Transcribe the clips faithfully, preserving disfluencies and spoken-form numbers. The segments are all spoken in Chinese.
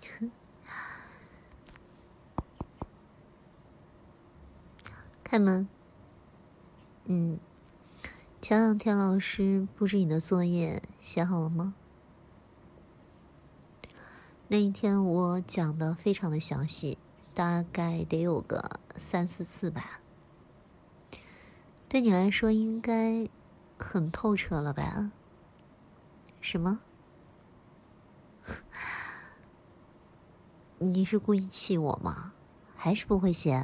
开门。嗯，前两天老师布置你的作业写好了吗？那一天我讲的非常的详细，大概得有个三四次吧。对你来说应该很透彻了吧？什么？你是故意气我吗？还是不会写？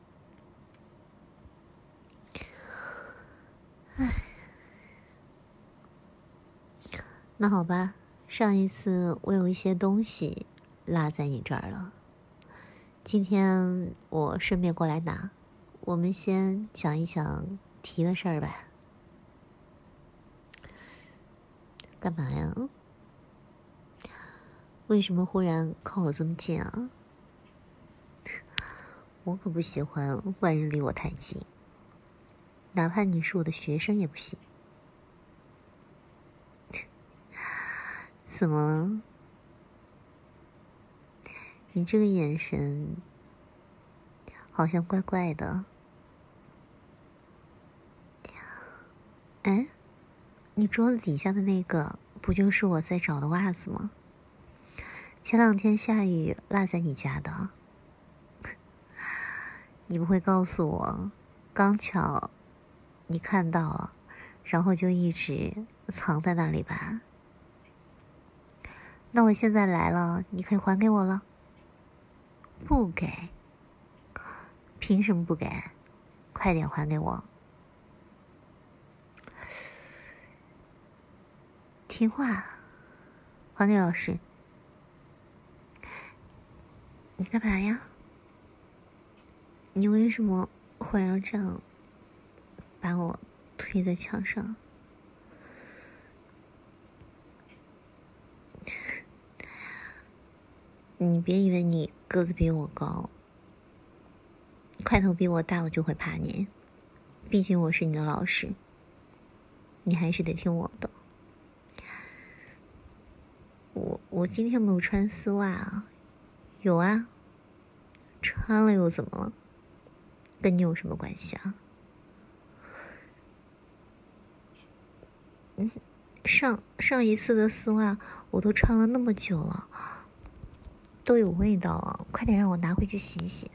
唉，那好吧，上一次我有一些东西落在你这儿了，今天我顺便过来拿。我们先讲一讲题的事儿吧。干嘛呀？为什么忽然靠我这么近啊？我可不喜欢万人离我太近，哪怕你是我的学生也不行。怎么了？你这个眼神好像怪怪的。哎，你桌子底下的那个不就是我在找的袜子吗？前两天下雨落在你家的。你不会告诉我，刚巧你看到了，然后就一直藏在那里吧？那我现在来了，你可以还给我了。不给？凭什么不给？快点还给我。听话，还给老师。你干嘛呀？你为什么会要这样把我推在墙上？你别以为你个子比我高，块头比我大，我就会怕你。毕竟我是你的老师，你还是得听我的。我我今天没有穿丝袜啊。有啊，穿了又怎么了？跟你有什么关系啊？嗯，上上一次的丝袜我都穿了那么久了，都有味道了，快点让我拿回去洗一洗。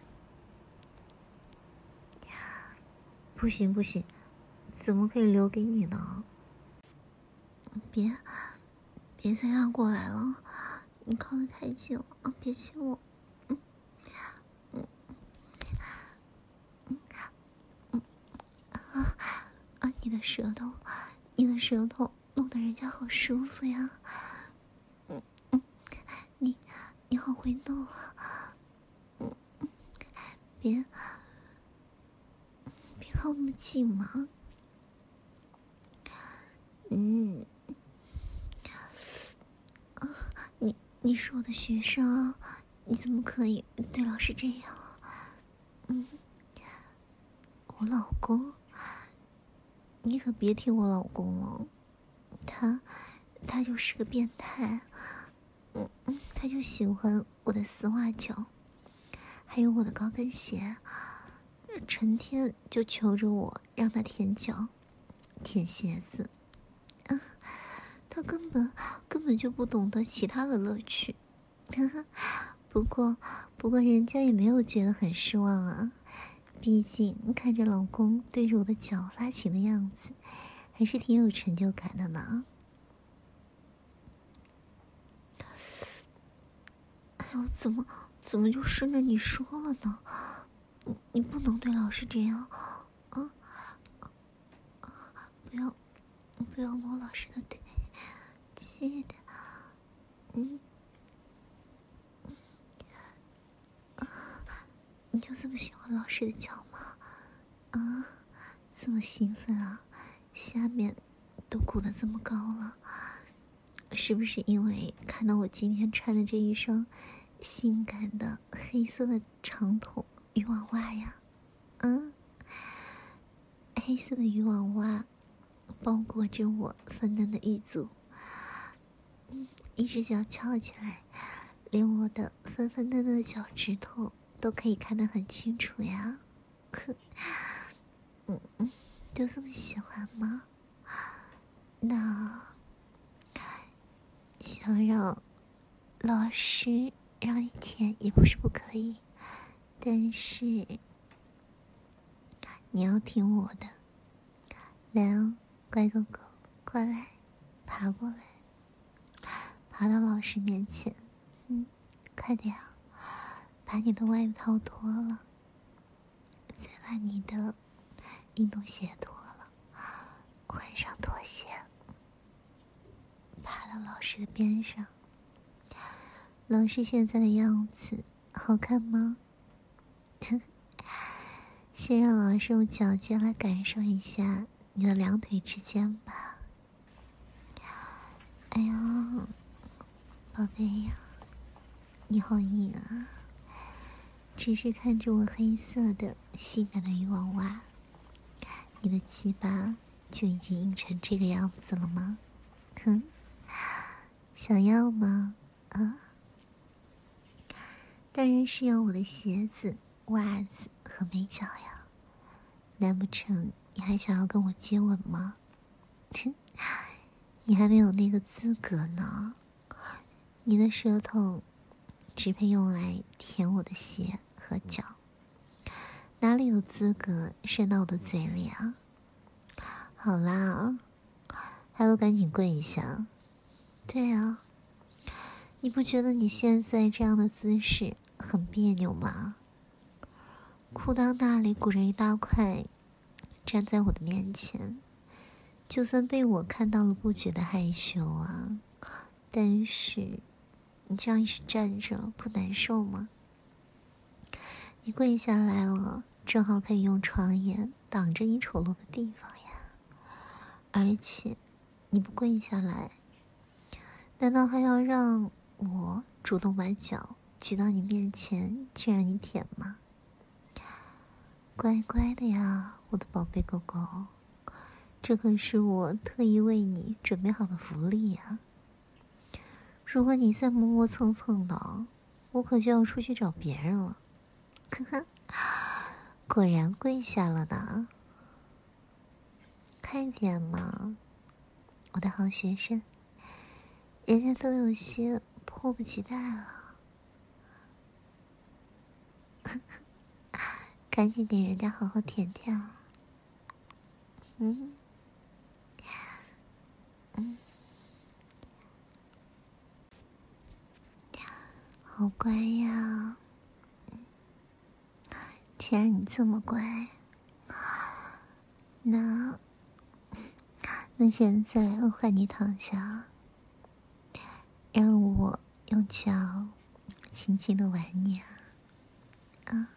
不行不行，怎么可以留给你呢？别别再压过来了，你靠得太近了，别亲我。嗯嗯嗯嗯啊啊！你的舌头，你的舌头弄得人家好舒服呀。嗯嗯，你你好会弄啊。嗯嗯，别别靠那么近嘛。嗯，啊，你你是我的学生，你怎么可以对老师这样？嗯，我老公，你可别提我老公了，他他就是个变态。嗯嗯，他就喜欢我的丝袜脚，还有我的高跟鞋，成天就求着我让他舔脚、舔鞋子。嗯，他根本根本就不懂得其他的乐趣。不过不过人家也没有觉得很失望啊，毕竟看着老公对着我的脚拉情的样子，还是挺有成就感的呢。哎呦，怎么怎么就顺着你说了呢？你你不能对老师这样，啊啊！不要不要摸老师的腿，记得。嗯，啊，你就这么喜欢老师的脚吗？啊，这么兴奋啊，下面都鼓得这么高了，是不是因为看到我今天穿的这一双性感的黑色的长筒渔网袜呀？嗯，黑色的渔网袜包裹着我粉嫩的玉足，嗯，一只脚翘起来， 连我的粉粉嫩嫩的脚趾头都可以看得很清楚呀。嗯嗯，就这么喜欢吗？那想让老师让你舔也不是不可以，但是你要听我的。来哦，乖狗狗，过来，爬过来，爬到老师面前。嗯，快点啊，把你的外套脱了，再把你的运动鞋脱了，换上拖鞋，爬到老师的边上。老师现在的样子好看吗？先让老师用脚尖来感受一下你的两腿之间吧。哎呀，宝贝呀，你好硬啊！只是看着我黑色的性感的渔网袜，你的鸡巴就已经硬成这个样子了吗？哼，想要吗？啊？当然是要我的鞋子、袜子和美脚呀！难不成你还想要跟我接吻吗？哼，你还没有那个资格呢。你的舌头只配用来舔我的鞋和脚，哪里有资格伸到我的嘴里啊？好啦，还不赶紧跪一下？对啊，你不觉得你现在这样的姿势很别扭吗？裤裆那里鼓着一大块，站在我的面前，就算被我看到了不觉得害羞啊，但是你这样一直站着不难受吗？你跪下来了，正好可以用床沿挡着你丑陋的地方呀。而且你不跪下来，难道还要让我主动把脚举到你面前去让你舔吗？乖乖的呀，我的宝贝狗狗，这可是我特意为你准备好的福利呀。如果你再磨磨蹭蹭的，我可就要出去找别人了。呵呵，果然跪下了呢。快点嘛，我的好学生，人家都有些迫不及待了。赶紧给人家好好舔舔。嗯嗯，好乖呀。既然你这么乖，那那现在换你躺下，让我用脚轻轻的玩你啊。啊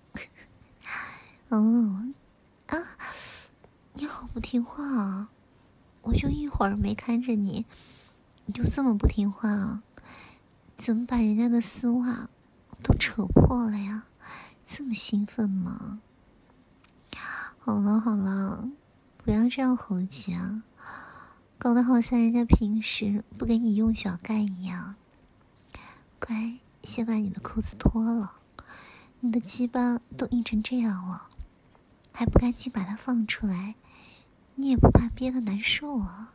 哦啊！你好不听话啊！我就一会儿没看着你，你就这么不听话啊？怎么把人家的丝袜都扯破了呀？这么兴奋吗？好了好了，不要这样猴急啊，搞得好像人家平时不给你用脚盖一样。乖，先把你的裤子脱了，你的鸡巴都硬成这样了，还不赶紧把它放出来？你也不怕憋得难受啊？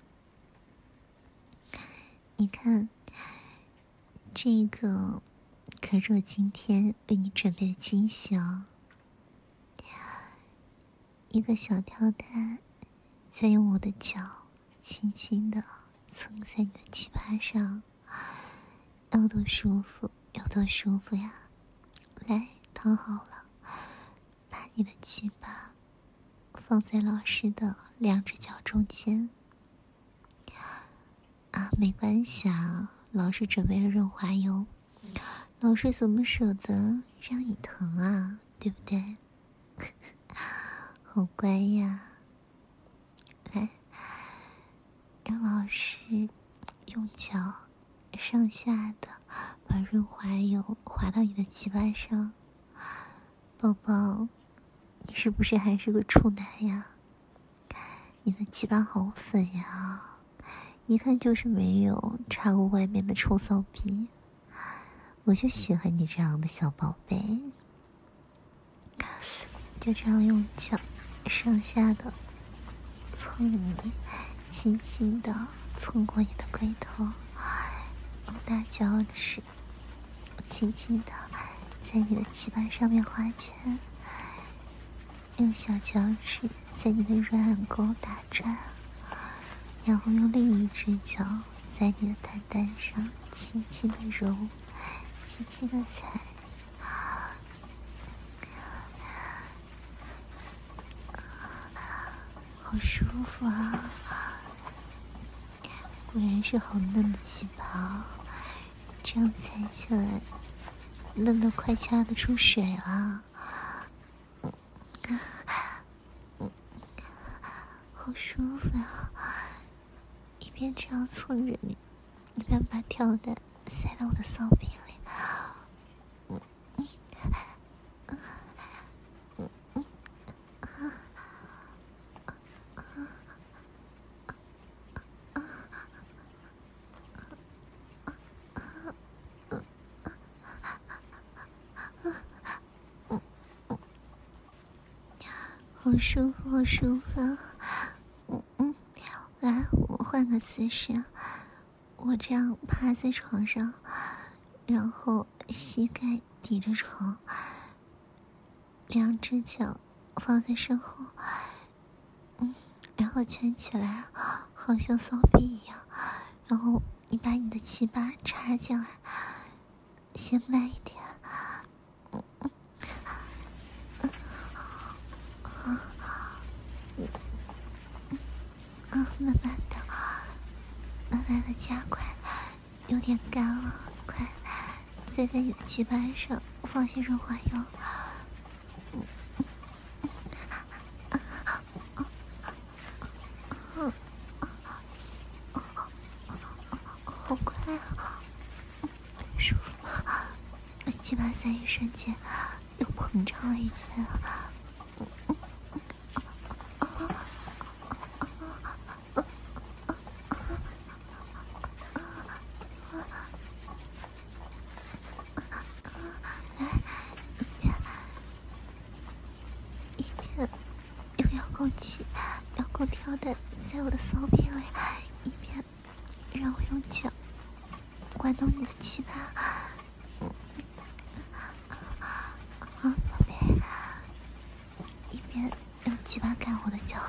你看，这个可是我今天为你准备的惊喜哦。一个小跳蛋，再用我的脚轻轻地蹭在你的鸡巴上，有多舒服有多舒服呀！来，躺好了，把你的鸡巴放在老师的两只脚中间。啊，没关系啊，老师准备了润滑油，老师怎么舍得让你疼啊，对不对？好乖呀！来，让老师用脚上下的把润滑油滑到你的鸡巴上。宝宝，你是不是还是个处男呀？你的鸡巴好粉呀，一看就是没有插过外面的臭骚逼。 我就喜欢你这样的小宝贝。就这样用脚上下的蹭你，轻轻的蹭过你的龟头，用大脚趾轻轻的在你的鸡巴上面画圈，用小脚趾在你的软沟打转，然后用另一只脚在你的蛋蛋上轻轻的揉，轻轻的踩，好舒服啊！果然是好嫩的鸡巴，这样踩起来嫩得快掐得出水了。好舒服啊！一边这样蹭着你，一边把跳蛋塞到我的骚逼里。好舒服，好舒服啊！嗯嗯，来，我换个姿势，我这样趴在床上，然后膝盖抵着床，两只脚放在身后，嗯，然后蜷起来，好像骚逼一样，然后你把你的鸡巴插进来，先慢一点。慢慢的，慢慢的加快，有点干了，快，再在你的鸡巴上放些润滑油。好快啊，舒服，鸡巴在一瞬间又膨胀了一圈。空气遥控跳蛋在我的骚逼里，一边让我用脚玩弄你的鸡巴。嗯，啊，宝贝，一边用鸡巴干我的脚，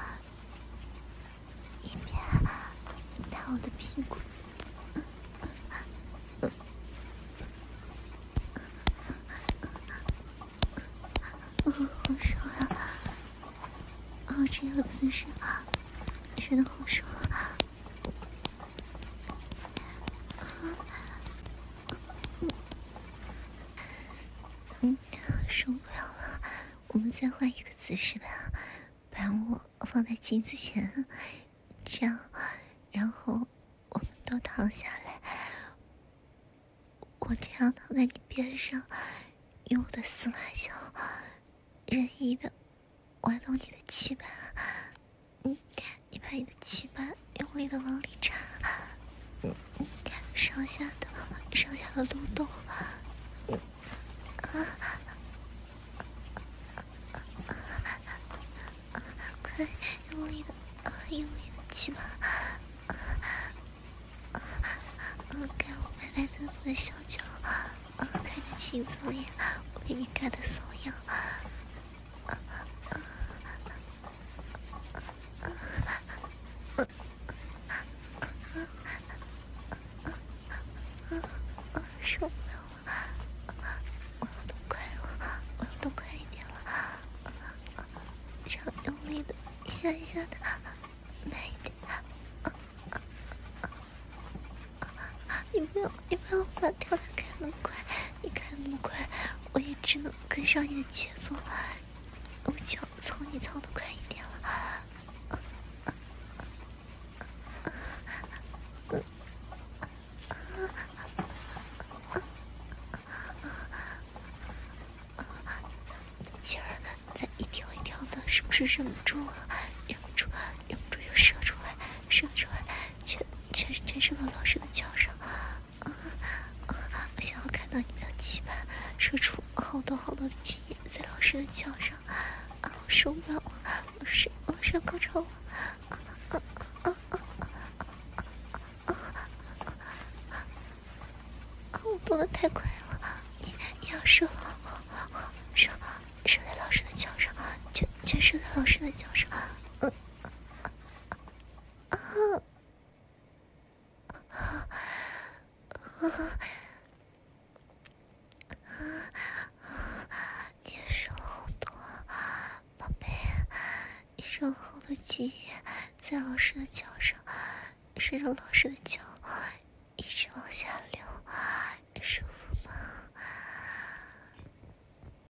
一边打我的屁股。嗯，好爽啊！哦，这个姿势真的好爽啊！嗯，受不了了，我们再换一个姿势吧，把我放在镜子前，这样，然后我们都躺下来，我这样躺在你边上，用我的撕拉脚任意的玩弄你的鸡巴，嗯，你把你的鸡巴用力的往里插，嗯，上下的上下的蠕动，嗯啊，快用力的啊，用力的鸡巴，啊啊啊！干我白白嫩嫩的小脚，啊，看着镜子里我被你干的瘙痒。受不了了，我要动快了，我要动快一点了，这样用力的一下一下的，慢一点。你不要，你不要把跳蛋开那么快，你开那么快，我也只能跟上你的节奏，我脚操你操的快一点了。劲儿再一条一条的，是不是忍不住了？忍不住，忍不住就射出来，射出来，全全是全射到老师的脚上。啊啊！我想要看到到你的鸡巴射出好多好多的精液在老师的脚上，啊，我受不了了，老师，老师要高潮了，啊啊啊啊啊啊啊！我动得太快了，你你要射了，射射在老师的脚上，全全射在老师的脚上，嗯啊啊啊！你也射了好多，宝贝，你射了好多精液在老师的脚上，射着老师的脚